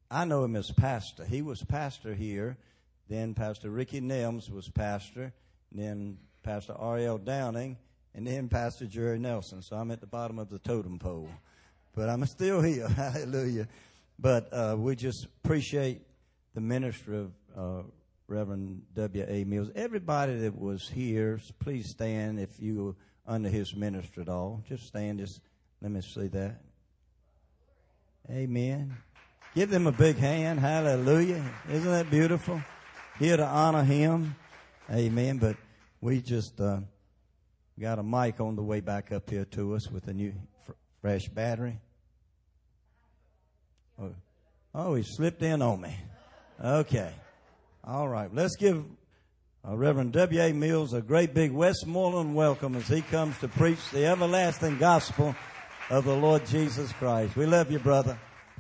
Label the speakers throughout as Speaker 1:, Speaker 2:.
Speaker 1: I know him as pastor. He was pastor here. Then Pastor Ricky Nelms was pastor. Then Pastor R.L. Downing. And then Pastor Jerry Nelson. So I'm at the bottom of the totem pole. But I'm still here. Hallelujah. But we just appreciate the ministry of Reverend W.A. Mills. Everybody that was here, please stand if you are under his ministry at all. Just stand. Just let me see that. Amen. Give them a big hand. Hallelujah. Isn't that beautiful? Here to honor him. Amen. But we just got a mic on the way back up here to us with a new fresh battery. Oh, he slipped in on me. Okay. All right. Let's give Reverend W.A. Mills a great big Westmoreland welcome as he comes to preach the everlasting gospel of the Lord Jesus Christ. We love you, brother.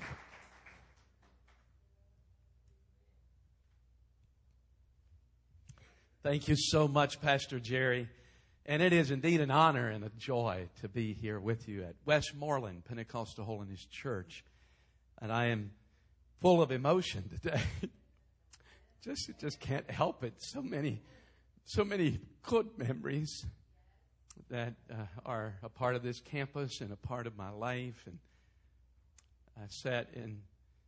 Speaker 2: Thank you so much, Pastor Jerry. And it is indeed an honor and a joy to be here with you at Westmoreland Pentecostal Holiness Church. And I am full of emotion today. just can't help it. So many good memories that are a part of this campus and a part of my life. And I sat and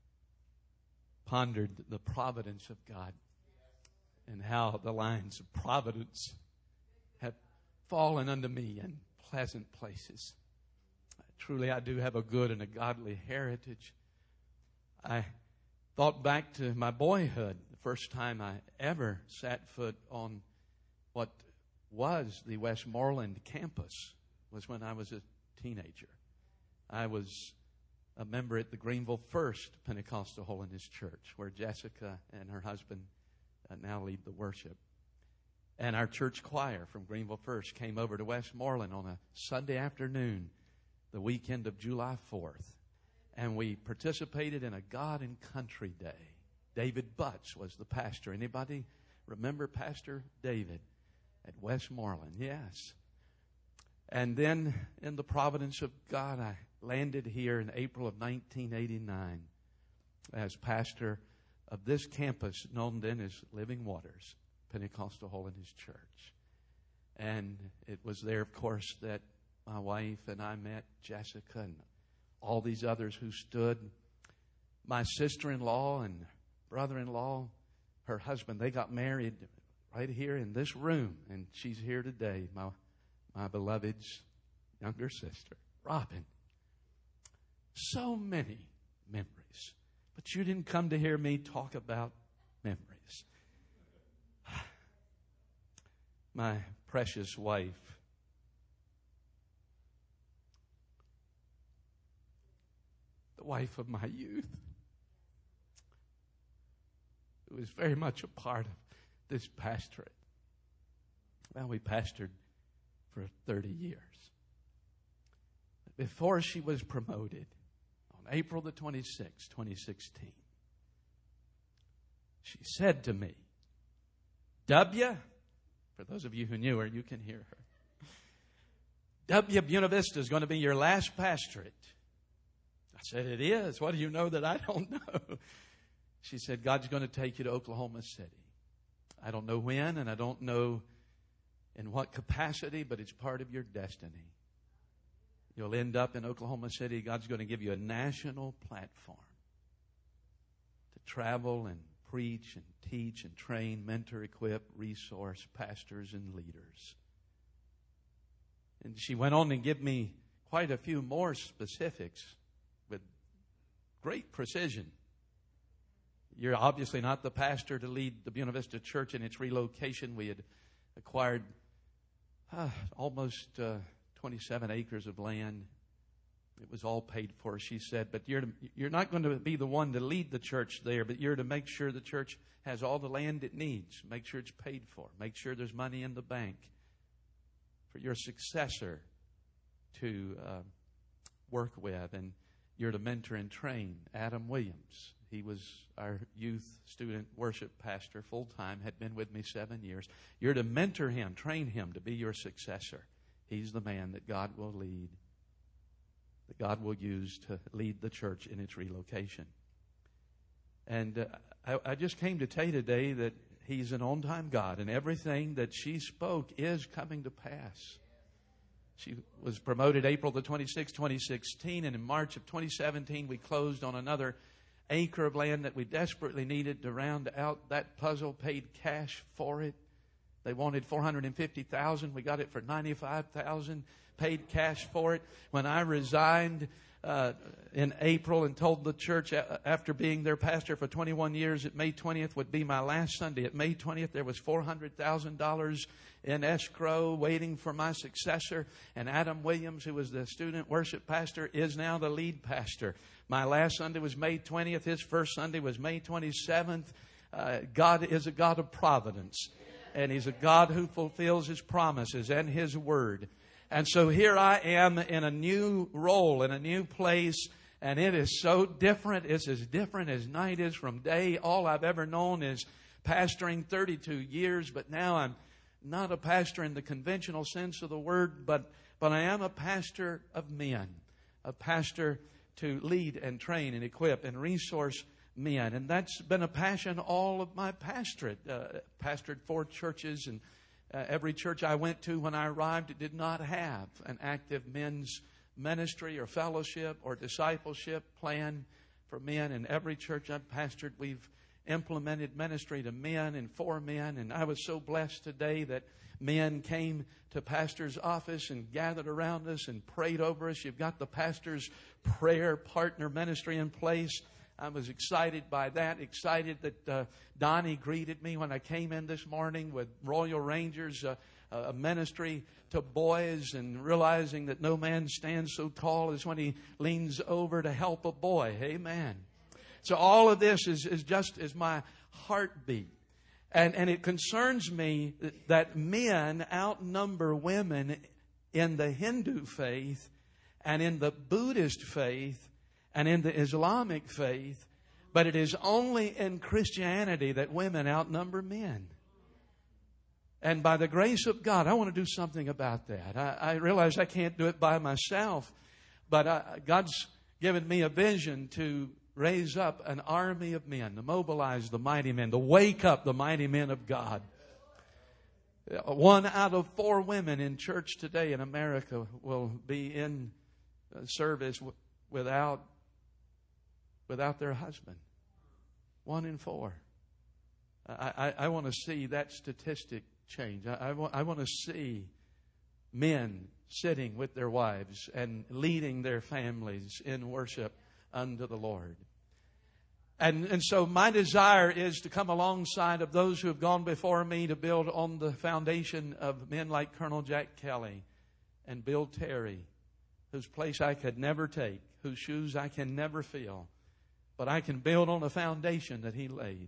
Speaker 2: pondered the providence of God and how the lines of providence have fallen unto me in pleasant places. Truly, I do have a good and a godly heritage. I thought back to my boyhood, the first time I ever sat foot on what was the Westmoreland campus was when I was a teenager. I was a member at the Greenville First Pentecostal Holiness Church, where Jessica and her husband now lead the worship. And our church choir from Greenville First came over to Westmoreland on a Sunday afternoon, the weekend of July 4th. And we participated in a God and Country Day. David Butts was the pastor. Anybody remember Pastor David at Westmoreland? Yes. And then in the providence of God, I landed here in April of 1989 as pastor of this campus known then as Living Waters Pentecostal Holiness Church. And it was there, of course, that my wife and I met Jessica and all these others who stood. My sister-in-law and brother-in-law, her husband, they got married right here in this room. And she's here today, my beloved's younger sister, Robin. So many memories. But you didn't come to hear me talk about memories. My precious wife, the wife of my youth, who was very much a part of this pastorate. Well, we pastored for 30 years. Before she was promoted, on April the 26th, 2016, she said to me, W, for those of you who knew her, you can hear her, W, Buena Vista is going to be your last pastorate. I said, it is. What do you know that I don't know? She said, God's going to take you to Oklahoma City. I don't know when, and I don't know in what capacity, but it's part of your destiny. You'll end up in Oklahoma City. God's going to give you a national platform to travel and preach and teach and train, mentor, equip, resource pastors and leaders. And she went on and gave me quite a few more specifics with great precision. You're obviously not the pastor to lead the Buena Vista Church in its relocation. We had acquired almost 27 acres of land. It was all paid for, she said. But you're not going to be the one to lead the church there, but you're to make sure the church has all the land it needs. Make sure it's paid for. Make sure there's money in the bank for your successor to work with. And you're to mentor and train Adam Williams. He was our youth student worship pastor full-time, had been with me 7 years. You're to mentor him, train him to be your successor. He's the man that God will lead, that God will use to lead the church in its relocation. And I just came to tell you today that He's an on-time God, and everything that she spoke is coming to pass. She was promoted April the 26th, 2016, and in March of 2017, we closed on another acre of land that we desperately needed to round out that puzzle, paid cash for it. They wanted $450,000. We got it for $95,000, paid cash for it. When I resigned in April and told the church after being their pastor for 21 years that May 20th would be my last Sunday. At May 20th, there was $400,000 in escrow waiting for my successor. And Adam Williams, who was the student worship pastor, is now the lead pastor. My last Sunday was May 20th. His first Sunday was May 27th. God is a God of providence. And He's a God who fulfills His promises and His word. And so here I am in a new role, in a new place, and it is so different. It's as different as night is from day. All I've ever known is pastoring 32 years, but now I'm not a pastor in the conventional sense of the word, but I am a pastor of men, a pastor to lead and train and equip and resource men. And that's been a passion all of my pastorate. Pastored 4 churches, and every church I went to when I arrived, it did not have an active men's ministry or fellowship or discipleship plan for men. In every church I've pastored, we've implemented ministry to men and for men. And I was so blessed today that men came to pastor's office and gathered around us and prayed over us. You've got the pastor's prayer partner ministry in place. I was excited by that, excited that Donnie greeted me when I came in this morning with Royal Rangers, a ministry to boys, and realizing that no man stands so tall as when he leans over to help a boy. Amen. So all of this is just as my heartbeat. And it concerns me that men outnumber women in the Hindu faith and in the Buddhist faith and in the Islamic faith, but it is only in Christianity that women outnumber men. And by the grace of God, I want to do something about that. I realize I can't do it by myself, but God's given me a vision to raise up an army of men, to mobilize the mighty men, to wake up the mighty men of God. 1 out of 4 women in church today in America will be in service without their husband. 1 in 4. I want to see that statistic change. I want to see men sitting with their wives and leading their families in worship unto the Lord. And so my desire is to come alongside of those who have gone before me to build on the foundation of men like Colonel Jack Kelly and Bill Terry, whose place I could never take, whose shoes I can never fill. But I can build on a foundation that he laid.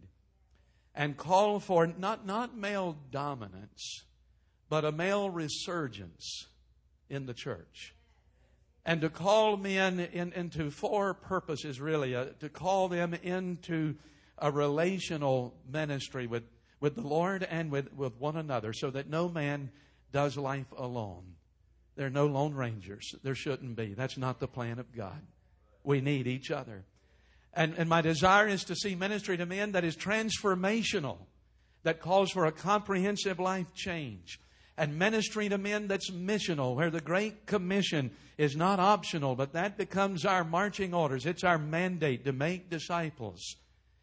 Speaker 2: And call for not male dominance, but a male resurgence in the church. And to call men into 4 purposes, really. To call them into a relational ministry with the Lord and with one another, so that no man does life alone. There are no lone rangers. There shouldn't be. That's not the plan of God. We need each other. And my desire is to see ministry to men that is transformational, that calls for a comprehensive life change. And ministry to men that's missional, where the Great Commission is not optional, but that becomes our marching orders. It's our mandate to make disciples.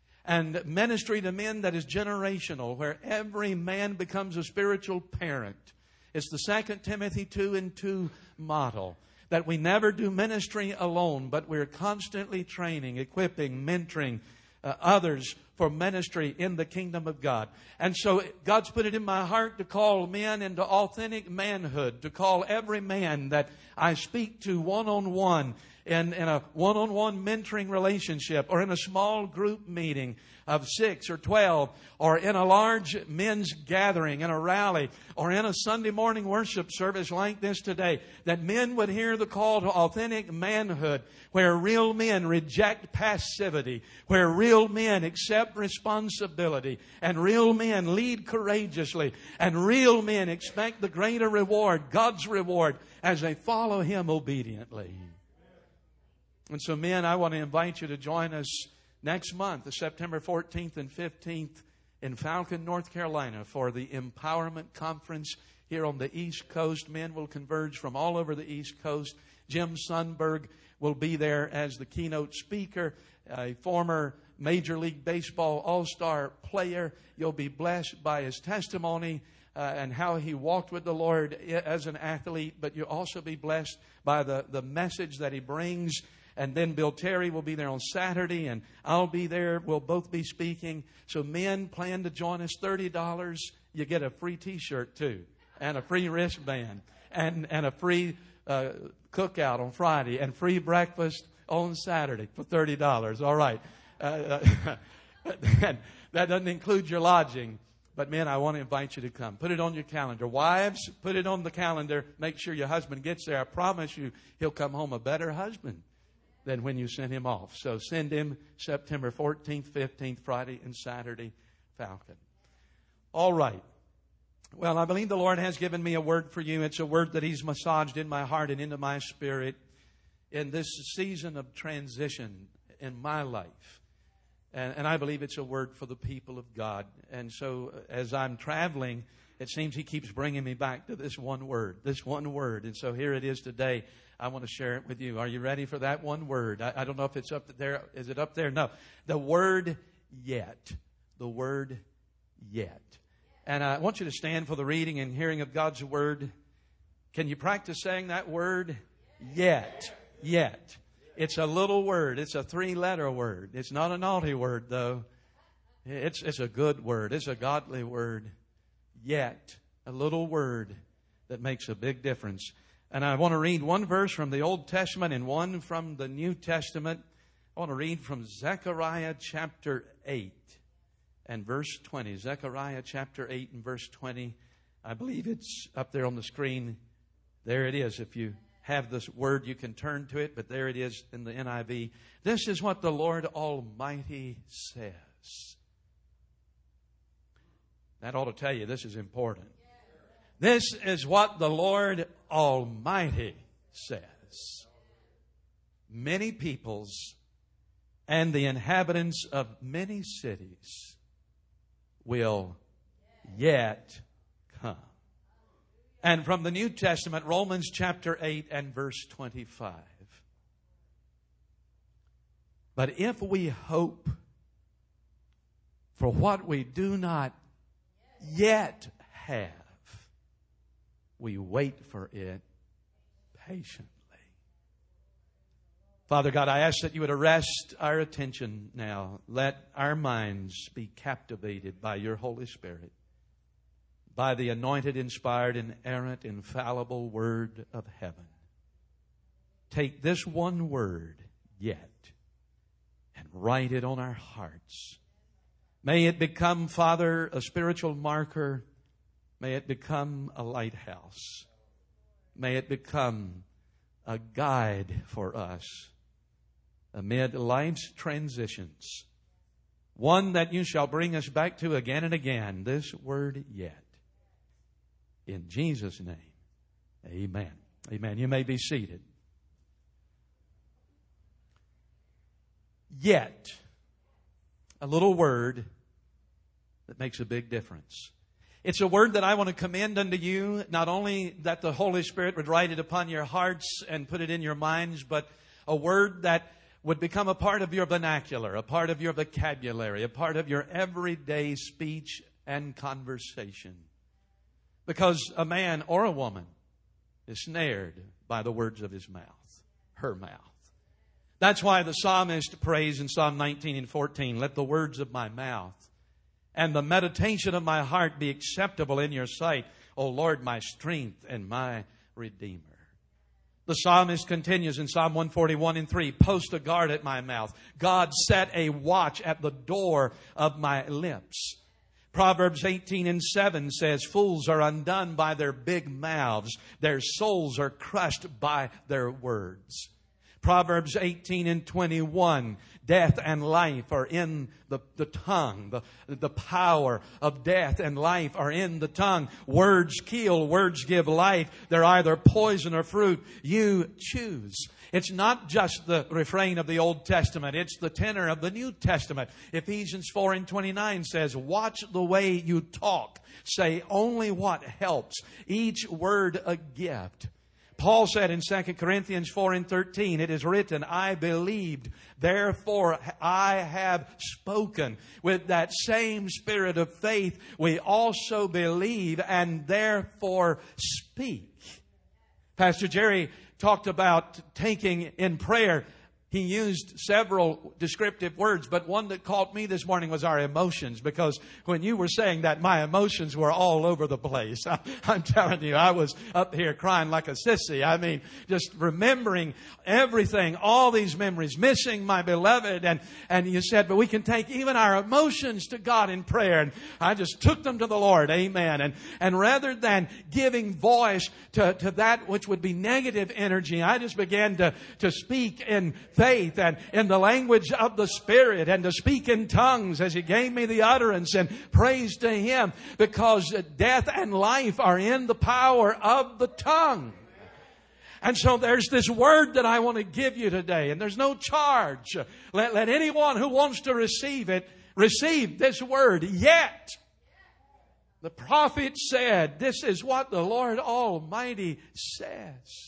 Speaker 2: And ministry to men that is generational, where every man becomes a spiritual parent. It's the 2 Timothy 2:2 model. That we never do ministry alone, but we're constantly training, equipping, mentoring others for ministry in the kingdom of God. And so God's put it in my heart to call men into authentic manhood, to call every man that I speak to one-on-one in a one-on-one mentoring relationship, or in a small group meeting of 6 or 12, or in a large men's gathering, in a rally, or in a Sunday morning worship service like this today, that men would hear the call to authentic manhood, where real men reject passivity, where real men accept responsibility, and real men lead courageously, and real men expect the greater reward, God's reward, as they follow Him obediently. And so, men, I want to invite you to join us next month, September 14th and 15th, in Falcon, North Carolina, for the Empowerment Conference here on the East Coast. Men will converge from all over the East Coast. Jim Sundberg will be there as the keynote speaker, a former Major League Baseball all-star player. You'll be blessed by his testimony and how he walked with the Lord as an athlete, but you'll also be blessed by the message that he brings. And then Bill Terry will be there on Saturday, and I'll be there. We'll both be speaking. So men, plan to join us. $30. You get a free T-shirt, too, and a free wristband, and a free cookout on Friday, and free breakfast on Saturday for $30. All right. That doesn't include your lodging. But men, I want to invite you to come. Put it on your calendar. Wives, put it on the calendar. Make sure your husband gets there. I promise you, he'll come home a better husband than when you sent him off. So send him September 14th, 15th, Friday and Saturday, Falcon. All right. Well, I believe the Lord has given me a word for you. It's a word that He's massaged in my heart and into my spirit in this season of transition in my life. And I believe it's a word for the people of God. And so as I'm traveling, it seems He keeps bringing me back to this one word. And so here it is today. I want to share it with you. Are you ready for that one word? I don't know if it's up there. Is it up there? No. The word yet. The word yet. And I want you to stand for the reading and hearing of God's word. Can you practice saying that word? Yet. Yet. It's a little word. It's a 3-letter word. It's not a naughty word, though. It's a good word. It's a godly word. Yet. A little word that makes a big difference. And I want to read one verse from the Old Testament and one from the New Testament. I want to read from Zechariah chapter 8 and verse 20. Zechariah chapter 8 and verse 20. I believe it's up there on the screen. There it is. If you have this word, you can turn to it, but there it is in the NIV. This is what the Lord Almighty says. That ought to tell you this is important. This is what the Lord Almighty says. Many peoples and the inhabitants of many cities will yet come. And from the New Testament, Romans chapter 8 and verse 25. But if we hope for what we do not yet have, we wait for it patiently. Father God, I ask that you would arrest our attention now. Let our minds be captivated by your Holy Spirit, by the anointed, inspired, inerrant, infallible Word of heaven. Take this one word, yet, and write it on our hearts. May it become, Father, a spiritual marker. May it become a lighthouse. May it become a guide for us amid life's transitions. One that you shall bring us back to again and again. This word yet. In Jesus' name, amen. Amen. You may be seated. Yet. A little word that makes a big difference. It's a word that I want to commend unto you, not only that the Holy Spirit would write it upon your hearts and put it in your minds, but a word that would become a part of your vernacular, a part of your vocabulary, a part of your everyday speech and conversation. Because a man or a woman is snared by the words of his mouth, her mouth. That's why the psalmist prays in Psalm 19 and 14, let the words of my mouth and the meditation of my heart be acceptable in your sight, O Lord, my strength and my Redeemer. The psalmist continues in Psalm 141 and 3, post a guard at my mouth. God set a watch at the door of my lips. Proverbs 18 and 7 says, fools are undone by their big mouths. Their souls are crushed by their words. Proverbs 18 and 21, death and life are in the tongue. The power of death and life are in the tongue. Words kill, words give life. They're either poison or fruit. You choose. It's not just the refrain of the Old Testament. It's the tenor of the New Testament. Ephesians 4:29 says, watch the way you talk. Say only what helps. Each word a gift. Paul said in 2 Corinthians 4:13, it is written, I believed, therefore I have spoken. With that same spirit of faith, we also believe and therefore speak. Pastor Jerry talked about taking in prayer. He used several descriptive words, but one that caught me this morning was our emotions, because when you were saying that, my emotions were all over the place. I'm telling you, I was up here crying like a sissy. I mean, just remembering everything, all these memories, missing my beloved. And you said, but we can take even our emotions to God in prayer. And I just took them to the Lord. Amen. And rather than giving voice to that which would be negative energy, I just began to speak in faith and in the language of the Spirit, and to speak in tongues as He gave me the utterance, and praise to Him, because death and life are in the power of the tongue. And so there's this word that I want to give you today, and there's no charge. Let anyone who wants to receive it, receive this word. Yet, the prophet said, this is what the Lord Almighty says.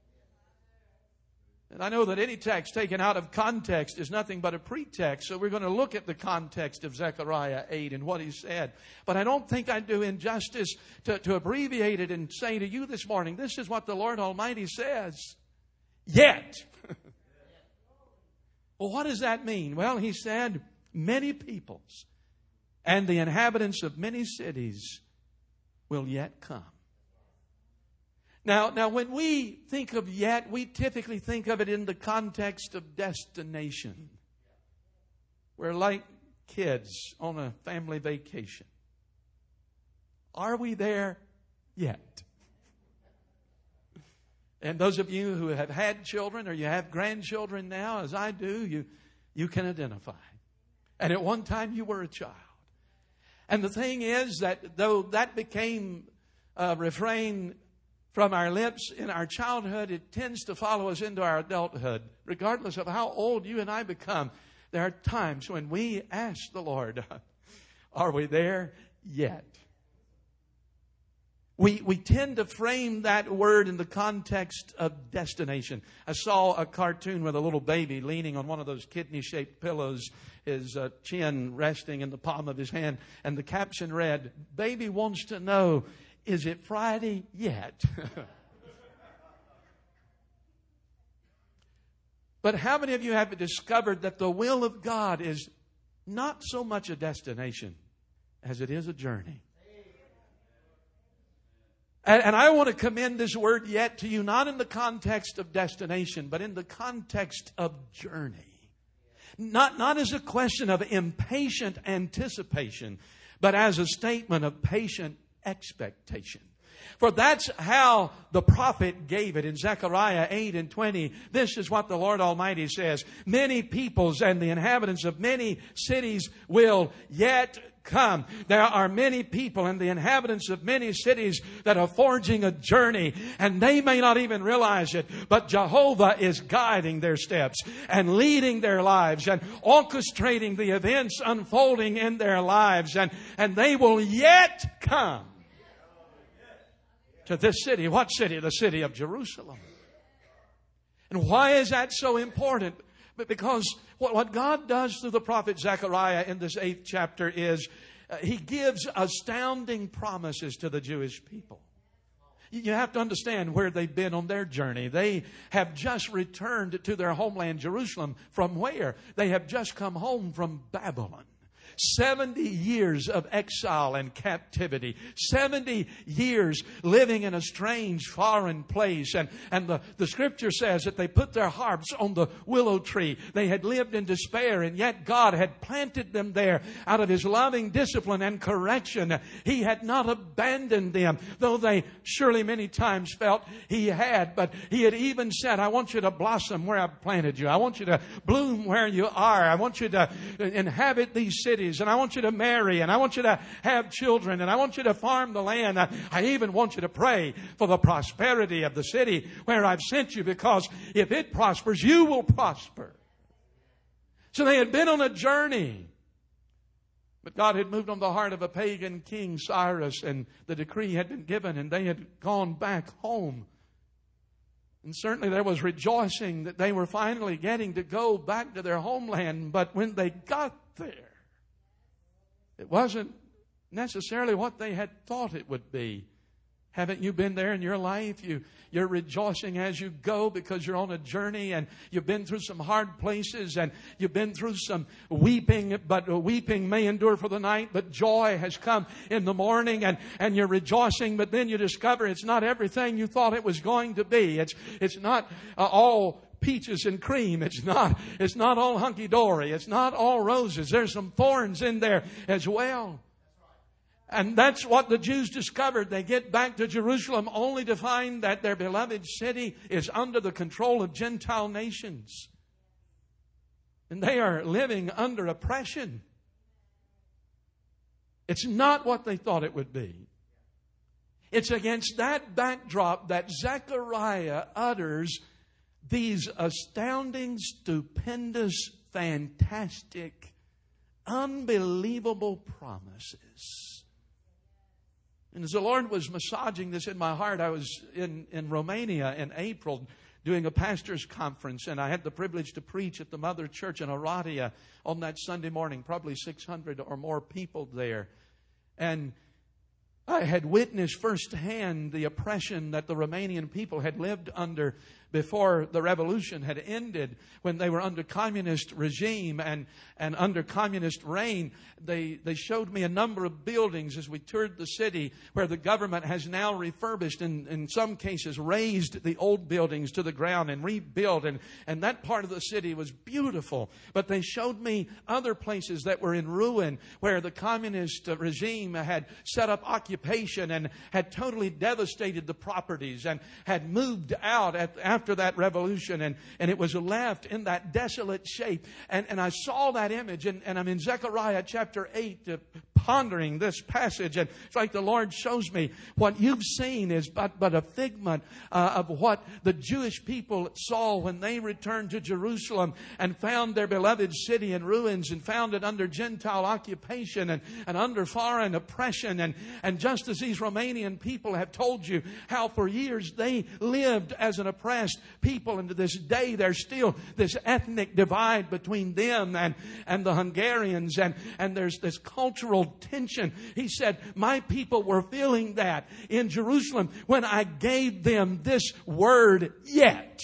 Speaker 2: And I know that any text taken out of context is nothing but a pretext. So we're going to look at the context of Zechariah 8 and what he said. But I don't think I do injustice to abbreviate it and say to you this morning, this is what the Lord Almighty says. Yet. Well, what does that mean? Well, He said, many peoples and the inhabitants of many cities will yet come. Now, when we think of yet, we typically think of it in the context of destination. We're like kids on a family vacation. Are we there yet? And those of you who have had children or you have grandchildren now, as I do, you can identify. And at one time you were a child. And the thing is that though that became a refrain from our lips in our childhood, it tends to follow us into our adulthood. Regardless of how old you and I become, there are times when we ask the Lord, are we there yet? We tend to frame that word in the context of destination. I saw a cartoon with a little baby leaning on one of those kidney-shaped pillows, his chin resting in the palm of his hand, and the caption read, "Baby wants to know, is it Friday yet?" But how many of you have discovered that the will of God is not so much a destination as it is a journey? And I want to commend this word yet to you, not in the context of destination, but in the context of journey. Not as a question of impatient anticipation, but as a statement of patient expectation. For that's how the prophet gave it in Zechariah 8:20. This is what the Lord Almighty says. Many peoples and the inhabitants of many cities will yet come. There are many people and the inhabitants of many cities that are forging a journey, and they may not even realize it, but Jehovah is guiding their steps and leading their lives and orchestrating the events unfolding in their lives, and they will yet come to this city. What city? The city of Jerusalem. And why is that so important? Because what God does through the prophet Zechariah in this 8th chapter is He gives astounding promises to the Jewish people. You have to understand where they've been on their journey. They have just returned to their homeland, Jerusalem. From where? They have just come home from Babylon. 70 years of exile and captivity. 70 years living in a strange foreign place. And the scripture says that they put their harps on the willow tree. They had lived in despair, and yet God had planted them there out of His loving discipline and correction. He had not abandoned them, though they surely many times felt He had. But He had even said, I want you to blossom where I've planted you. I want you to bloom where you are. I want you to inhabit these cities cities, and I want you to marry, and I want you to have children, and I want you to farm the land. I even want you to pray for the prosperity of the city where I've sent you, because if it prospers, you will prosper. So they had been on a journey. But God had moved on the heart of a pagan king, Cyrus, and the decree had been given, and they had gone back home. And certainly there was rejoicing that they were finally getting to go back to their homeland. But when they got there, it wasn't necessarily what they had thought it would be. Haven't you been there in your life? You're rejoicing as you go because you're on a journey, and you've been through some hard places, and you've been through some weeping, but weeping may endure for the night, but joy has come in the morning, and you're rejoicing, but then you discover it's not everything you thought it was going to be. It's not all peaches and cream. It's not all hunky-dory. It's not all roses. There's some thorns in there as well. And that's what the Jews discovered. They get back to Jerusalem only to find that their beloved city is under the control of Gentile nations. And they are living under oppression. It's not what they thought it would be. It's against that backdrop that Zechariah utters these astounding, stupendous, fantastic, unbelievable promises. And as the Lord was massaging this in my heart, I was in Romania in April doing a pastor's conference, and I had the privilege to preach at the Mother Church in Oradea on that Sunday morning, probably 600 or more people there. And I had witnessed firsthand the oppression that the Romanian people had lived under before the revolution had ended, when they were under communist regime and under communist reign. They showed me a number of buildings as we toured the city where the government has now refurbished and in some cases raised the old buildings to the ground and rebuilt. And that part of the city was beautiful. But they showed me other places that were in ruin where the communist regime had set up occupation and had totally devastated the properties and had moved out after that revolution, and it was left in that desolate shape. And I saw that image, and I'm in Zechariah chapter 8 pondering this passage, and it's like the Lord shows me what you've seen is but a figment of what the Jewish people saw when they returned to Jerusalem and found their beloved city in ruins and found it under Gentile occupation and under foreign oppression. And just as these Romanian people have told you how for years they lived as an oppressed people, and to this day there's still this ethnic divide between them and the Hungarians, and there's this cultural tension. He said, my people were feeling that in Jerusalem when I gave them this word, yet.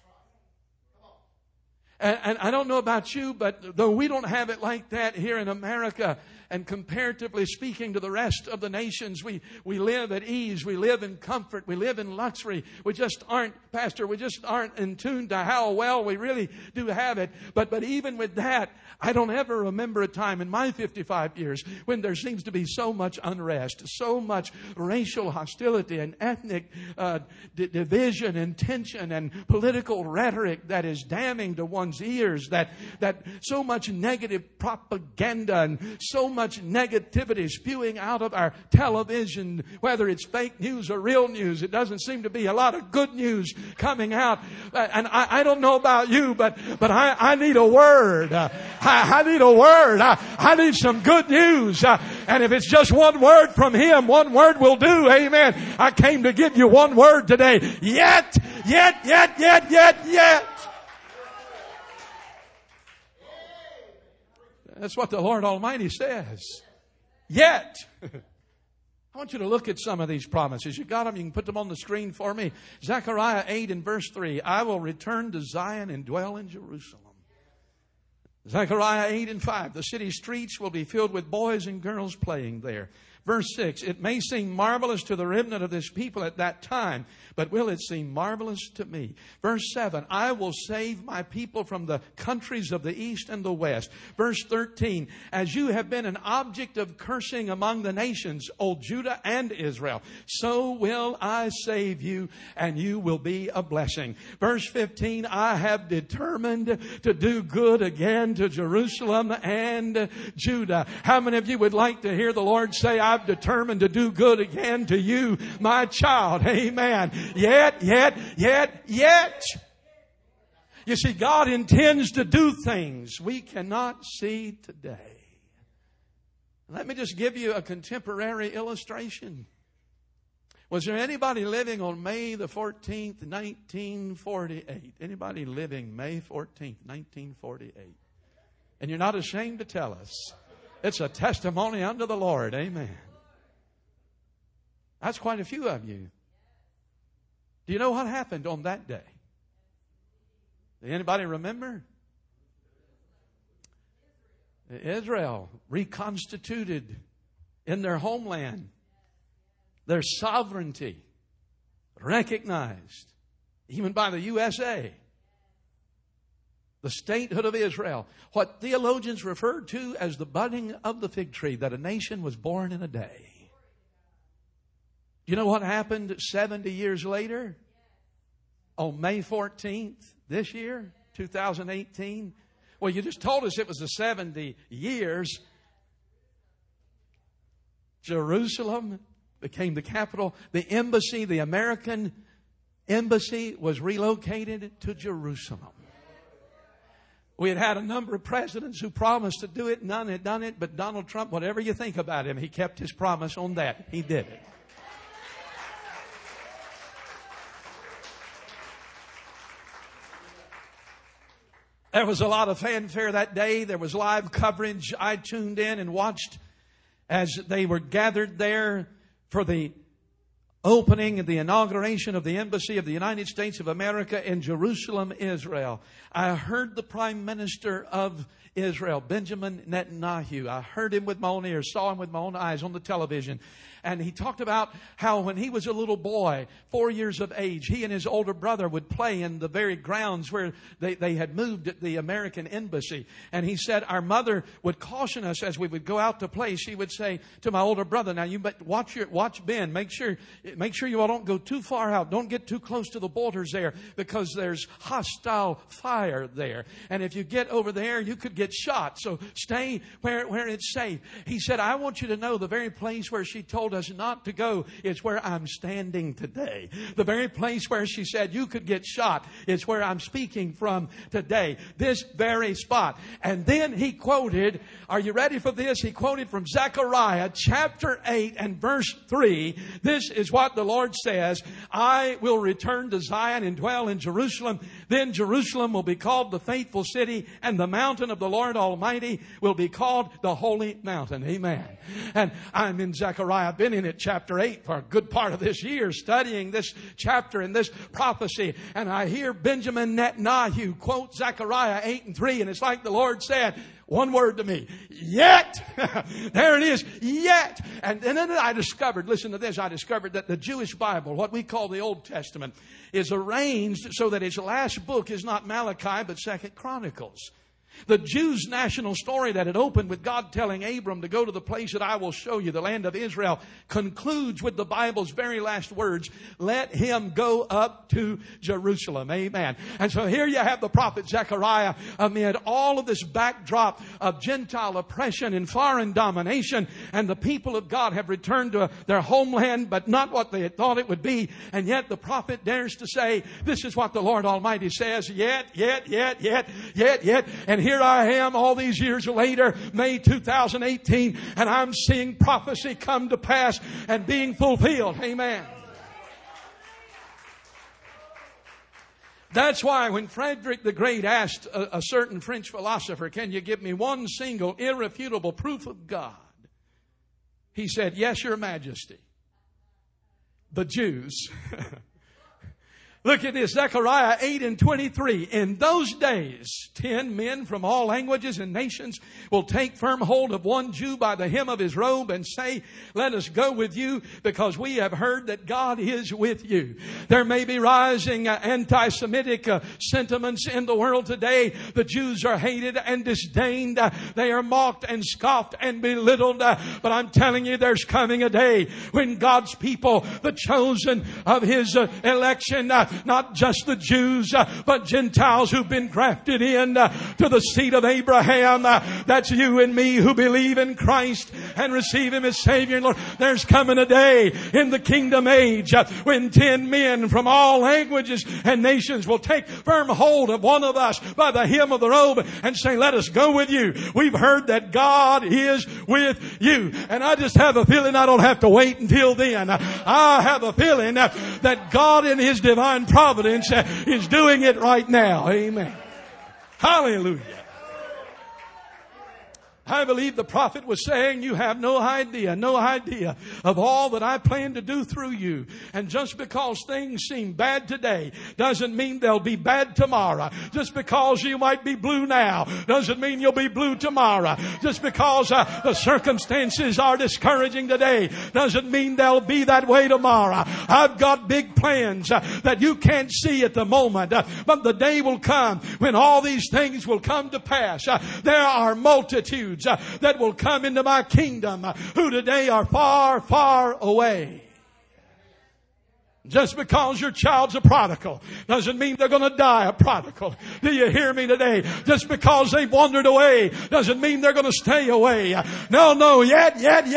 Speaker 2: And I don't know about you, but though we don't have it like that here in America, and comparatively speaking to the rest of the nations, we live at ease, we live in comfort, we live in luxury. We just aren't in tune to how well we really do have it. But even with that, I don't ever remember a time in my 55 years when there seems to be so much unrest, so much racial hostility and ethnic division and tension and political rhetoric that is damning to one's ears, that so much negative propaganda and so much negativity spewing out of our television, whether it's fake news or real news. It doesn't seem to be a lot of good news coming out. And I don't know about you, but I need a word. I need a word. I need some good news. And if it's just one word from Him, one word will do. Amen. I came to give you one word today. Yet. That's what the Lord Almighty says. Yet. I want you to look at some of these promises. You got them? You can put them on the screen for me. Zechariah 8 and verse 3. I will return to Zion and dwell in Jerusalem. Zechariah 8 and 5. The city streets will be filled with boys and girls playing there. Verse 6, it may seem marvelous to the remnant of this people at that time, but will it seem marvelous to me? Verse 7, I will save my people from the countries of the east and the west. Verse 13, as you have been an object of cursing among the nations, O Judah and Israel, so will I save you, and you will be a blessing. Verse 15, I have determined to do good again to Jerusalem and Judah. How many of you would like to hear the Lord say, I've determined to do good again to you, my child? Amen. Yet. You see, God intends to do things we cannot see today. Let me just give you a contemporary illustration. Was there anybody living on May the 14th, 1948? Anybody living May 14th, 1948? And you're not ashamed to tell us. It's a testimony unto the Lord. Amen. That's quite a few of you. Do you know what happened on that day? Anybody remember? Israel reconstituted in their homeland. Their sovereignty recognized even by the USA. The statehood of Israel. What theologians referred to as the budding of the fig tree, that a nation was born in a day. You know what happened 70 years later? On May 14th this year, 2018? Well, you just told us it was the 70 years. Jerusalem became the capital. The embassy, the American embassy, was relocated to Jerusalem. We had a number of presidents who promised to do it. None had done it. But Donald Trump, whatever you think about him, he kept his promise on that. He did it. There was a lot of fanfare that day. There was live coverage. I tuned in and watched as they were gathered there for the opening and the inauguration of the Embassy of the United States of America in Jerusalem, Israel. I heard the Prime Minister of Israel, Benjamin Netanyahu. I heard him with my own ears, saw him with my own eyes on the television. And he talked about how when he was a little boy, 4 years of age, he and his older brother would play in the very grounds where they had moved at the American embassy. And he said, our mother would caution us as we would go out to play. She would say to my older brother, now you watch Ben. Make sure you all don't go too far out. Don't get too close to the borders there, because there's hostile fire there. And if you get over there, you could get shot. So stay where it's safe. He said, I want you to know the very place where she told us not to go is where I'm standing today. The very place where she said you could get shot is where I'm speaking from today. This very spot. And then he quoted, are you ready for this? He quoted from Zechariah chapter 8 and verse 3. This is what the Lord says. I will return to Zion and dwell in Jerusalem. Then Jerusalem will be called the faithful city, and the mountain of the Lord Almighty will be called the holy mountain. Amen. And I'm in Zechariah. I've been in it chapter 8 for a good part of this year, studying this chapter and this prophecy. And I hear Benjamin Netanyahu quote Zechariah 8 and 3. And it's like the Lord said, one word to me, yet. There it is, yet. And then I discovered, listen to this, I discovered that the Jewish Bible, what we call the Old Testament, is arranged so that its last book is not Malachi, but 2 Chronicles. The Jews' national story that had opened with God telling Abram to go to the place that I will show you, the land of Israel, concludes with the Bible's very last words, let him go up to Jerusalem. Amen. And so here you have the prophet Zechariah amid all of this backdrop of Gentile oppression and foreign domination, and the people of God have returned to their homeland, but not what they had thought it would be. And yet the prophet dares to say, this is what the Lord Almighty says, yet. And here I am all these years later, May 2018, and I'm seeing prophecy come to pass and being fulfilled. Amen. That's why when Frederick the Great asked a certain French philosopher, can you give me one single irrefutable proof of God? He said, yes, Your Majesty. The Jews Look at this, Zechariah 8:23. In those days, 10 men from all languages and nations will take firm hold of one Jew by the hem of his robe and say, let us go with you, because we have heard that God is with you. There may be rising anti-Semitic sentiments in the world today. The Jews are hated and disdained. They are mocked and scoffed and belittled. But I'm telling you, there's coming a day when God's people, the chosen of His election, not just the Jews, but Gentiles who've been grafted in to the seed of Abraham. That's you and me who believe in Christ and receive Him as Savior and Lord. There's coming a day in the kingdom age when 10 men from all languages and nations will take firm hold of one of us by the hem of the robe and say, let us go with you. We've heard that God is with you. And I just have a feeling I don't have to wait until then. I have a feeling that God in His divine providence is doing it right now. Amen. Hallelujah. I believe the prophet was saying, you have no idea of all that I plan to do through you. And just because things seem bad today doesn't mean they'll be bad tomorrow. Just because you might be blue now doesn't mean you'll be blue tomorrow. Just because the circumstances are discouraging today doesn't mean they'll be that way tomorrow. I've got big plans that you can't see at the moment, but the day will come when all these things will come to pass. There are multitudes that will come into my kingdom who today are far, far away. Just because your child's a prodigal doesn't mean they're going to die a prodigal. Do you hear me today? Just because they've wandered away doesn't mean they're going to stay away. No, yet.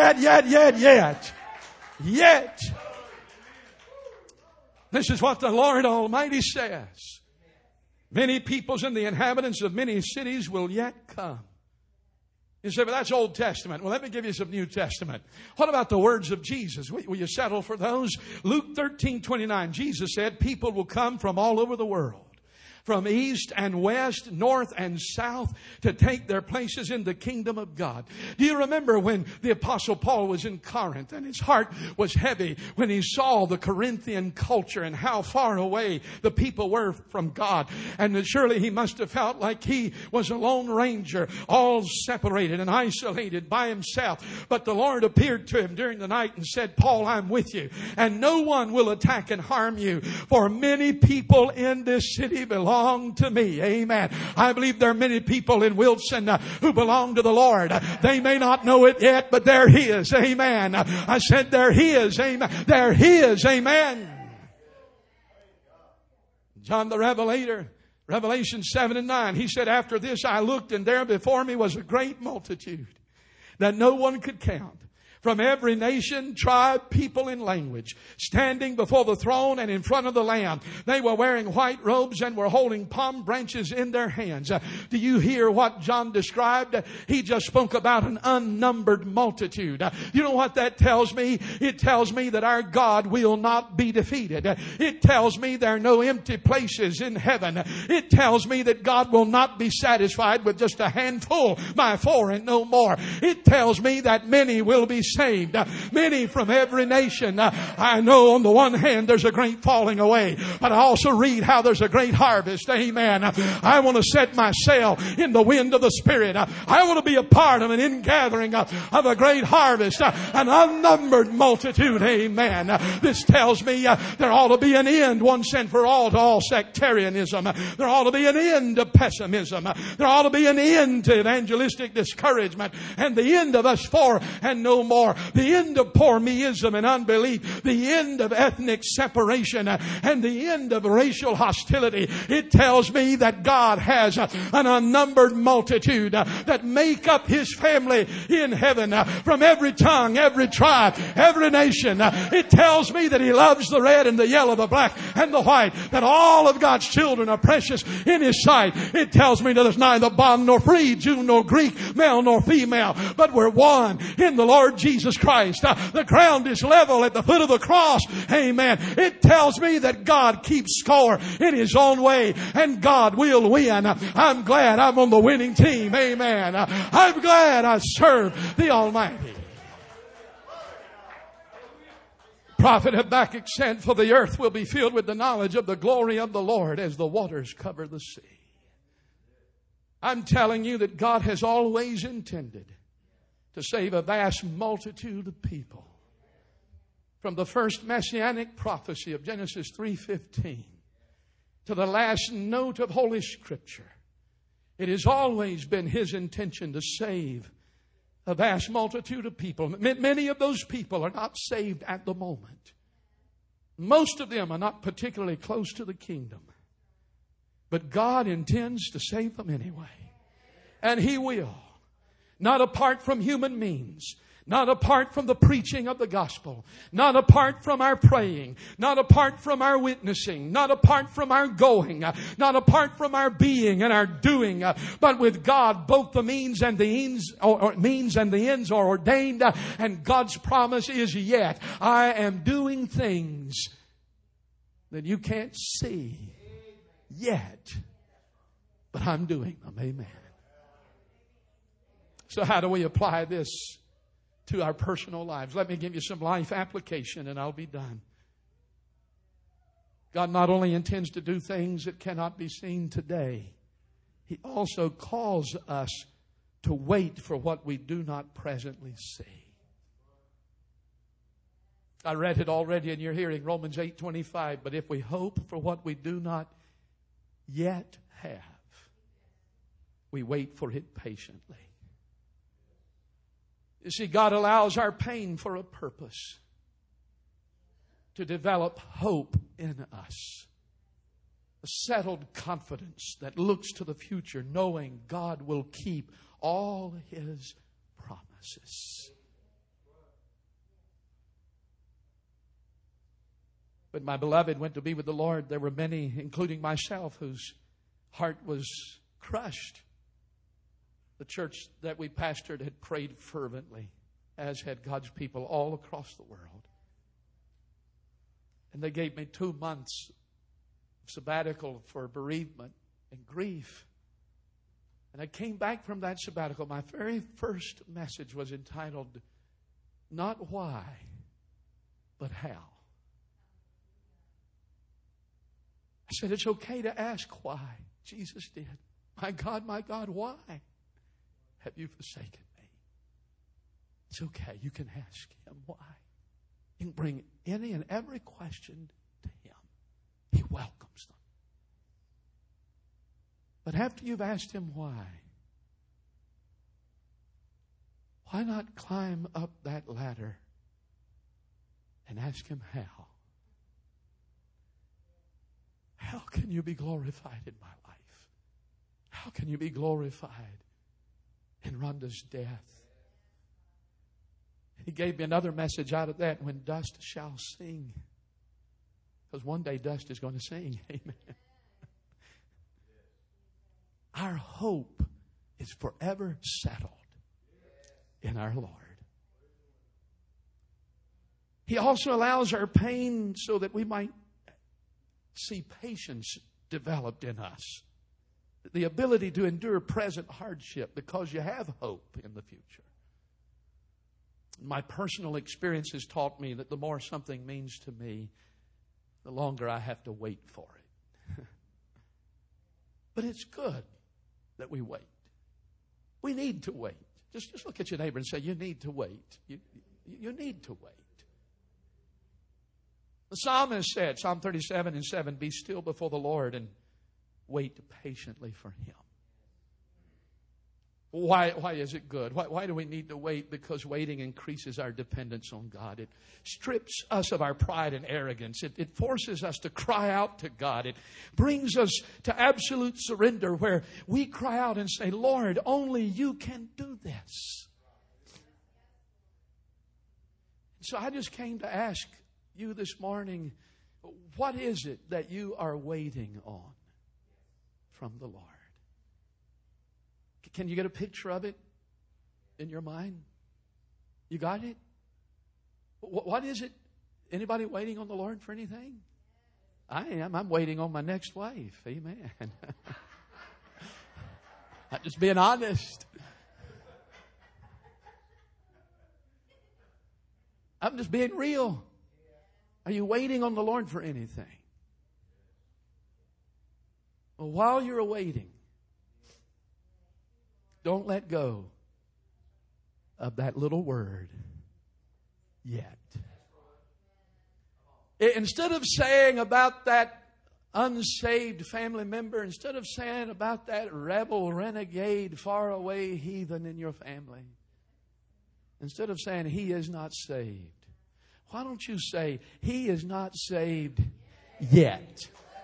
Speaker 2: This is what the Lord Almighty says. Many peoples and the inhabitants of many cities will yet come. You say, but that's Old Testament. Well, let me give you some New Testament. What about the words of Jesus? Will you settle for those? Luke 13:29. Jesus said, people will come from all over the world, from east and west, north and south, to take their places in the kingdom of God. Do you remember when the Apostle Paul was in Corinth and his heart was heavy when he saw the Corinthian culture and how far away the people were from God? And surely he must have felt like he was a lone ranger, all separated and isolated by himself. But the Lord appeared to him during the night and said, Paul, I'm with you, and no one will attack and harm you, for many people in this city belong to me. Amen. I believe there are many people in Wilson who belong to the Lord. They may not know it yet, but they're His. Amen. I said they're His. Amen. They're His. Amen. John the Revelator, Revelation 7:9, he said, after this I looked, and there before me was a great multitude that no one could count, from every nation, tribe, people, and language, standing before the throne and in front of the Lamb. They were wearing white robes and were holding palm branches in their hands. Do you hear what John described? He just spoke about an unnumbered multitude. You know what that tells me? It tells me that our God will not be defeated. It tells me there are no empty places in heaven. It tells me that God will not be satisfied with just a handful by 4 and no more. It tells me that many will be saved, many from every nation. I know on the one hand there's a great falling away, but I also read how there's a great harvest. Amen. I want to set my sail in the wind of the Spirit. I want to be a part of an ingathering of a great harvest, an unnumbered multitude. Amen. This tells me there ought to be an end once and for all to all sectarianism. There ought to be an end to pessimism. There ought to be an end to evangelistic discouragement, and the end of us 4 and no more. The end of poor meism and unbelief. The end of ethnic separation and the end of racial hostility. It tells me that God has an unnumbered multitude that make up His family in heaven, from every tongue, every tribe, every nation. It tells me that He loves the red and the yellow, the black and the white, that all of God's children are precious in His sight. It tells me that there's neither bond nor free, Jew nor Greek, male nor female, but we're one in the Lord Jesus Christ. The ground is level at the foot of the cross. Amen. It tells me that God keeps score in His own way, and God will win. I'm glad I'm on the winning team. Amen. I'm glad I serve the Almighty. prophet Habakkuk said, for the earth will be filled with the knowledge of the glory of the Lord as the waters cover the sea. I'm telling you that God has always intended to save a vast multitude of people. From the first messianic prophecy of Genesis 3:15 to the last note of Holy Scripture, it has always been His intention to save a vast multitude of people. Many of those people are not saved at the moment. Most of them are not particularly close to the kingdom. But God intends to save them anyway. And He will. Not apart from human means. Not apart from the preaching of the gospel. Not apart from our praying. Not apart from our witnessing. Not apart from our going. Not apart from our being and our doing. But with God, both the means and the ends are ordained. And God's promise is yet. I am doing things that you can't see yet. But I'm doing them. Amen. So how do we apply this to our personal lives? Let me give you some life application and I'll be done. God not only intends to do things that cannot be seen today, He also calls us to wait for what we do not presently see. I read it already in your hearing, Romans 8:25. But if we hope for what we do not yet have, we wait for it patiently. You see, God allows our pain for a purpose. To develop hope in us. A settled confidence that looks to the future, knowing God will keep all His promises. When my beloved went to be with the Lord, there were many, including myself, whose heart was crushed. The church that we pastored had prayed fervently, as had God's people all across the world. And they gave me 2 months of sabbatical for bereavement and grief. And I came back from that sabbatical. My very first message was entitled, Not Why, but How. I said, it's okay to ask why. Jesus did. My God, why have you forsaken me? It's okay. You can ask Him why. You can bring any and every question to Him. He welcomes them. But after you've asked Him why not climb up that ladder and ask Him how? How can you be glorified in my life? How can you be glorified in Rhonda's death? He gave me another message out of that, when dust shall sing. Because one day dust is going to sing. Amen. Our hope is forever settled in our Lord. He also allows our pain so that we might see patience developed in us. The ability to endure present hardship because you have hope in the future. My personal experience has taught me that the more something means to me, the longer I have to wait for it. But it's good that we wait. We need to wait. Just look at your neighbor and say, you need to wait. You need to wait. The psalmist said, Psalm 37:7, be still before the Lord and wait patiently for Him. Why is it good? Why do we need to wait? Because waiting increases our dependence on God. It strips us of our pride and arrogance. It forces us to cry out to God. It brings us to absolute surrender, where we cry out and say, Lord, only You can do this. So I just came to ask you this morning, what is it that you are waiting on from the Lord? Can you get a picture of it in your mind? You got it? What is it? Anybody waiting on the Lord for anything? I am. I'm waiting on my next wife. Amen. I'm just being honest. I'm just being real. Are you waiting on the Lord for anything? Well, while you're waiting, don't let go of that little word, yet. Instead of saying about that unsaved family member, instead of saying about that rebel, renegade, faraway heathen in your family, instead of saying he is not saved, why don't you say he is not saved yet?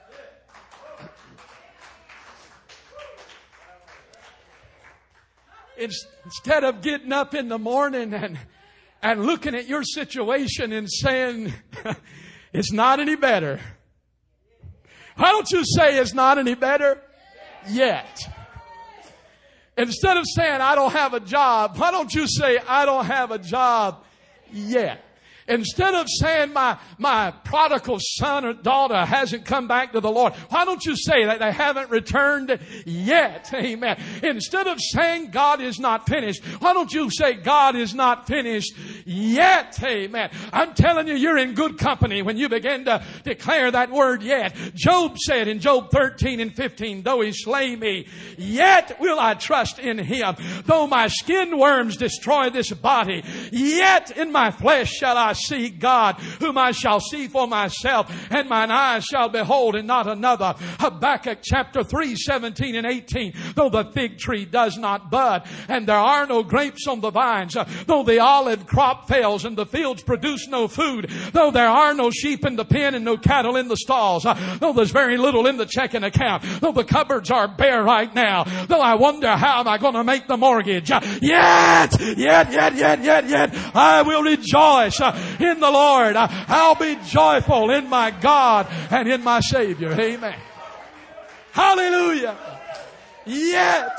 Speaker 2: Instead of getting up in the morning and looking at your situation and saying, it's not any better. Why don't you say it's not any better yet? Instead of saying, I don't have a job, why don't you say, I don't have a job yet? Instead of saying my prodigal son or daughter hasn't come back to the Lord, why don't you say that they haven't returned yet? Amen. Instead of saying God is not finished, why don't you say God is not finished yet? Amen. I'm telling you, you're in good company when you begin to declare that word yet. Job said in Job 13 and 15, though he slay me, yet will I trust in him. Though my skin worms destroy this body, yet in my flesh shall I see God, whom I shall see for myself, and mine eyes shall behold and not another. Habakkuk chapter 3, 17 and 18. Though the fig tree does not bud, and there are no grapes on the vines, though the olive crop fails, and the fields produce no food, though there are no sheep in the pen and no cattle in the stalls, though there's very little in the checking account, though the cupboards are bare right now, though I wonder how am I going to make the mortgage, yet, I will rejoice in the Lord. I'll be joyful in my God and in my Savior. Amen. Hallelujah. Yet.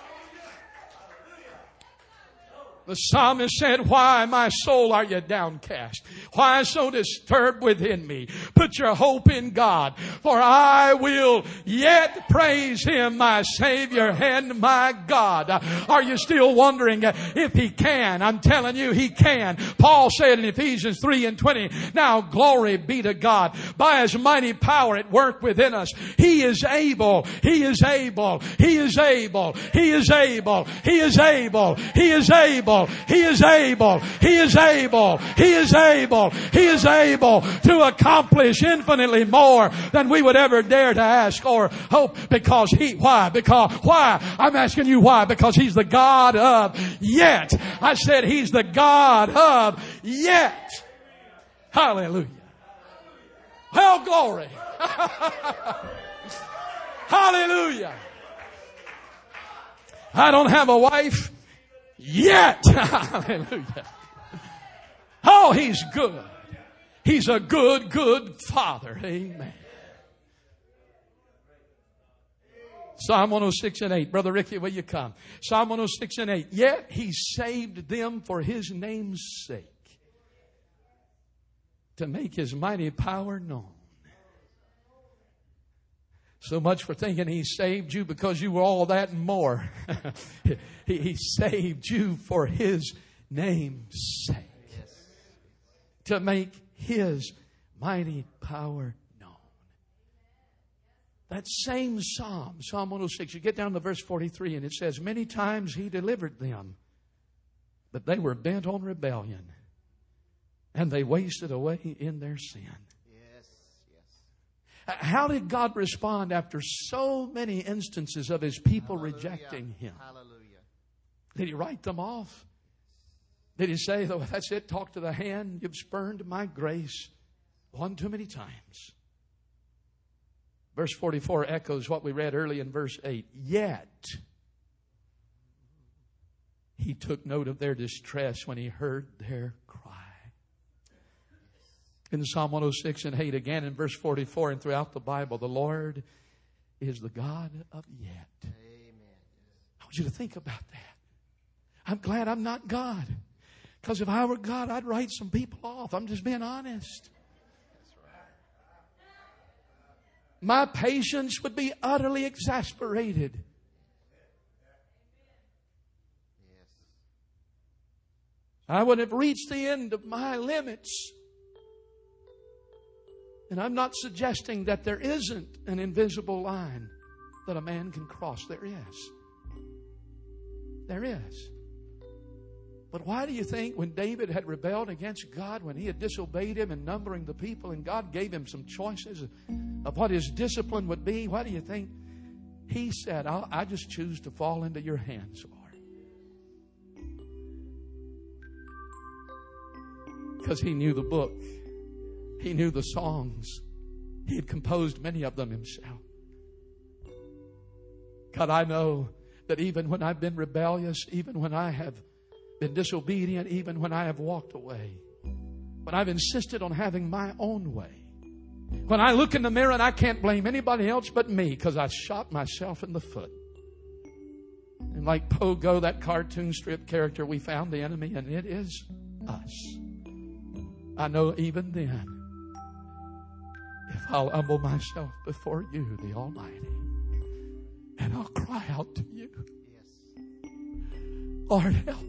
Speaker 2: The psalmist said, why, my soul, are you downcast? Why so disturbed within me? Put your hope in God, for I will yet praise Him, my Savior and my God. Are you still wondering if He can? I'm telling you, He can. Paul said in Ephesians 3 and 20, now glory be to God by His mighty power at work within us. He is able. He is able. He is able. He is able. He is able. He is able. He is able. He is able. He is able. He is able to accomplish infinitely more than we would ever dare to ask or hope. Because why? I'm asking you why. Because He's the God of yet. I said He's the God of yet. Hallelujah. Well, glory. Hallelujah. I don't have a wife yet. Hallelujah. Oh, He's good. He's a good, good Father. Amen. Psalm 106 and 8. Brother Ricky, will you come? Psalm 106 and 8. Yet He saved them for His name's sake, to make His mighty power known. So much for thinking He saved you because you were all that and more. He saved you for His name's sake. Yes. To make His mighty power known. That same Psalm, Psalm 106, you get down to verse 43 and it says, many times He delivered them, but they were bent on rebellion, and they wasted away in their sin. How did God respond after so many instances of His people rejecting Him?
Speaker 3: Hallelujah.
Speaker 2: Did He write them off? Did He say, oh, that's it, talk to the hand, you've spurned my grace one too many times? Verse 44 echoes what we read early in verse 8. Yet He took note of their distress when He heard their cry. In Psalm 106 and 8, again in verse 44 and throughout the Bible, the Lord is the God of yet.
Speaker 3: Amen.
Speaker 2: I want you to think about that. I'm glad I'm not God. Because if I were God, I'd write some people off. I'm just being honest. My patience would be utterly exasperated. I would have reached the end of my limits. And I'm not suggesting that there isn't an invisible line that a man can cross. There is. There is. But why do you think when David had rebelled against God, when he had disobeyed Him in numbering the people, and God gave him some choices of what his discipline would be, why do you think he said, I just choose to fall into your hands, Lord? Because he knew the book. He knew the songs. He had composed many of them himself. God, I know that even when I've been rebellious, even when I have been disobedient, even when I have walked away, when I've insisted on having my own way, when I look in the mirror and I can't blame anybody else but me because I shot myself in the foot. And like Pogo, that cartoon strip character, we found the enemy, and it is us. I know even then, if I'll humble myself before you, the Almighty, and I'll cry out to you, Lord, help.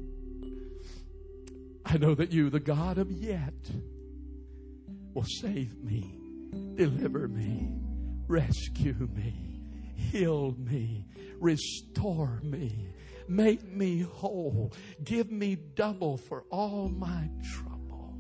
Speaker 2: I know that you, the God of yet, will save me, deliver me, rescue me, heal me, restore me, make me whole, give me double for all my trouble.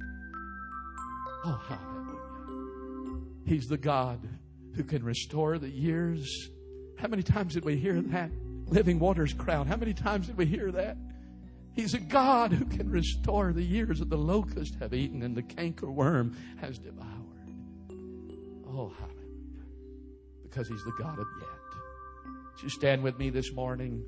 Speaker 2: Oh, hallelujah. He's the God who can restore the years. How many times did we hear that? Living Waters crowd. How many times did we hear that? He's a God who can restore the years that the locust have eaten and the cankerworm has devoured. Oh, hallelujah. Because He's the God of yet. Would you stand with me this morning?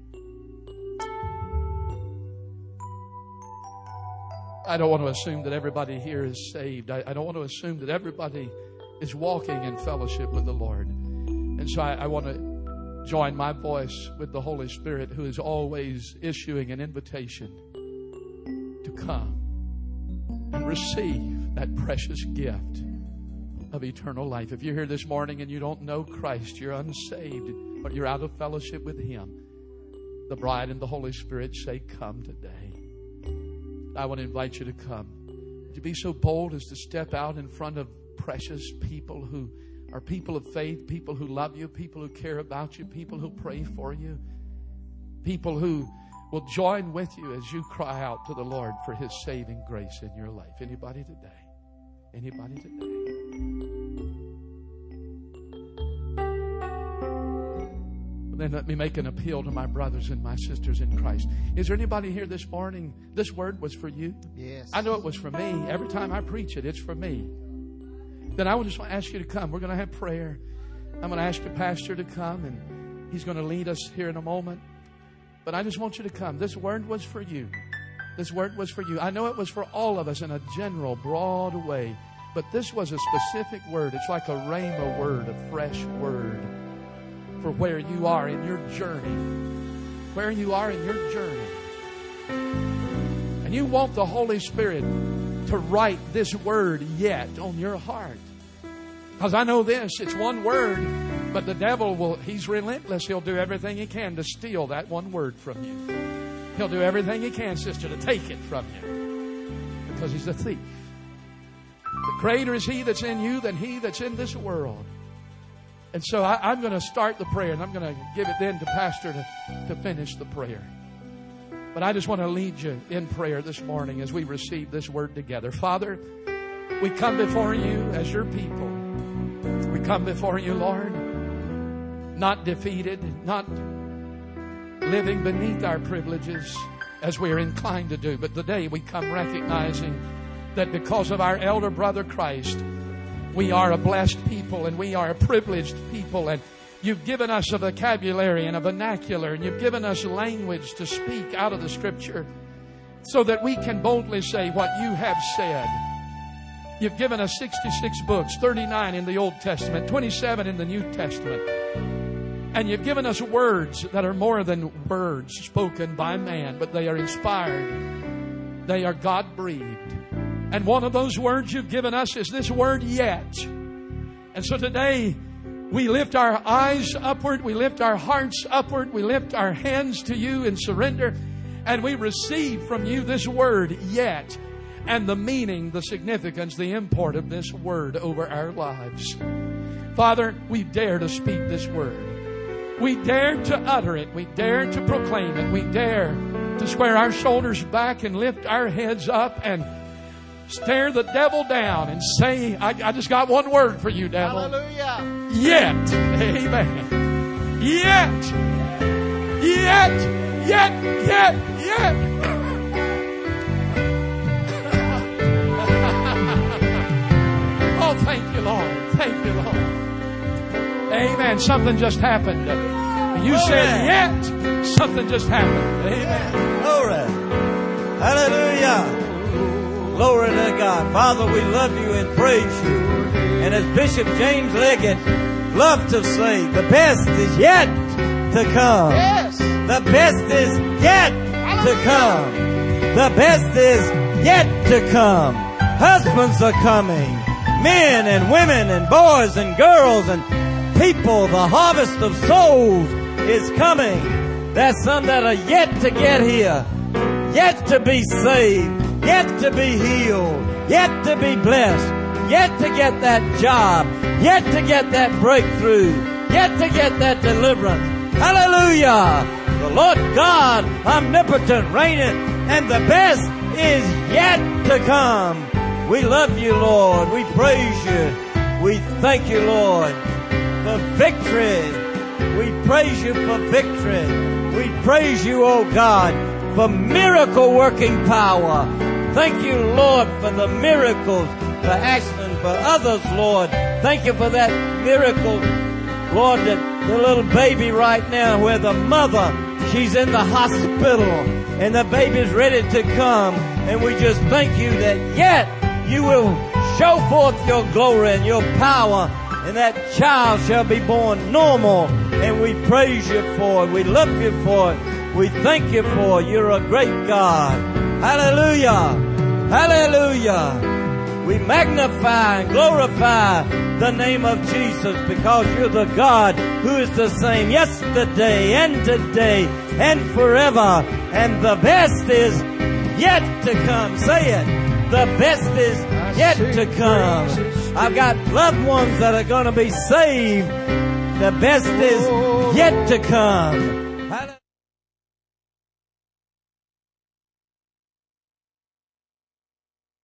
Speaker 2: I don't want to assume that everybody here is saved. I don't want to assume that everybody is walking in fellowship with the Lord. And so I want to join my voice with the Holy Spirit, who is always issuing an invitation to come and receive that precious gift of eternal life. If you're here this morning and you don't know Christ, you're unsaved, but you're out of fellowship with Him, the bride and the Holy Spirit say, come today. I want to invite you to come. Would you be so bold as to step out in front of precious people who are people of faith, people who love you, people who care about you, people who pray for you, people who will join with you as you cry out to the Lord for His saving grace in your life. Anybody today? Anybody today? Then let me make an appeal to my brothers and my sisters in Christ. Is there anybody here this morning? This word was for you?
Speaker 3: Yes.
Speaker 2: I know it was for me. Every time I preach it, it's for me. Then I would just want to ask you to come. We're going to have prayer. I'm going to ask the pastor to come, and he's going to lead us here in a moment. But I just want you to come. This word was for you. This word was for you. I know it was for all of us in a general, broad way. But this was a specific word. It's like a rhema word, a fresh word for where you are in your journey. Where you are in your journey. And you want the Holy Spirit to write this word yet on your heart. Because I know this, it's one word, but the devil he's relentless. He'll do everything he can to steal that one word from you. He'll do everything he can, sister, to take it from you. Because he's a thief. The greater is He that's in you than he that's in this world. And so I'm going to start the prayer, and I'm going to give it then to Pastor to finish the prayer. But I just want to lead you in prayer this morning as we receive this word together. Father, we come before you as your people. We come before you, Lord, not defeated, not living beneath our privileges as we are inclined to do. But today we come recognizing that because of our elder brother Christ, we are a blessed people and we are a privileged people. And you've given us a vocabulary and a vernacular, and you've given us language to speak out of the Scripture so that we can boldly say what you have said. You've given us 66 books, 39 in the Old Testament, 27 in the New Testament. And you've given us words that are more than words spoken by man, but they are inspired. They are God-breathed. And one of those words you've given us is this word, yet. And so today, we lift our eyes upward. We lift our hearts upward. We lift our hands to you in surrender. And we receive from you this word, yet. and the meaning, the significance, the import of this word over our lives. Father, we dare to speak this word. We dare to utter it. We dare to proclaim it. We dare to square our shoulders back and lift our heads up and stare the devil down and say, I just got one word for you, devil.
Speaker 3: Hallelujah.
Speaker 2: Yet. Amen. Yet. Yet. Oh, thank you, Lord. Thank you, Lord. Amen. Something just happened. You said yet. Something just happened. Amen.
Speaker 1: Glory. Hallelujah. Glory to God. Father, we love you and praise you. And as Bishop James Leggett loved to say, the best is yet to come.
Speaker 3: Yes.
Speaker 1: The best is yet to come. The best is yet to come. Husbands are coming. Men and women and boys and girls and people. The harvest of souls is coming. There's some that are yet to get here. Yet to be saved. Yet to be healed. Yet to be blessed. Yet to get that job. Yet to get that breakthrough. Yet to get that deliverance. Hallelujah. The Lord God, omnipotent, reigneth, and the best is yet to come. We love you, Lord. We praise you. We thank you, Lord, for victory. We praise you for victory. We praise you, oh God, for miracle working power. Thank you, Lord, for the miracles, for Ashton, for others, Lord. Thank you for that miracle, Lord, that the little baby right now where the mother, she's in the hospital and the baby's ready to come. And we just thank you that yet you will show forth your glory and your power, and that child shall be born normal. And we praise you for it. We love you for it. We thank you for it. You're a great God. Hallelujah. Hallelujah. We magnify and glorify the name of Jesus because you're the God who is the same yesterday and today and forever. And the best is yet to come. Say it. The best is yet to come. I've got loved ones that are going to be saved. The best is yet to come.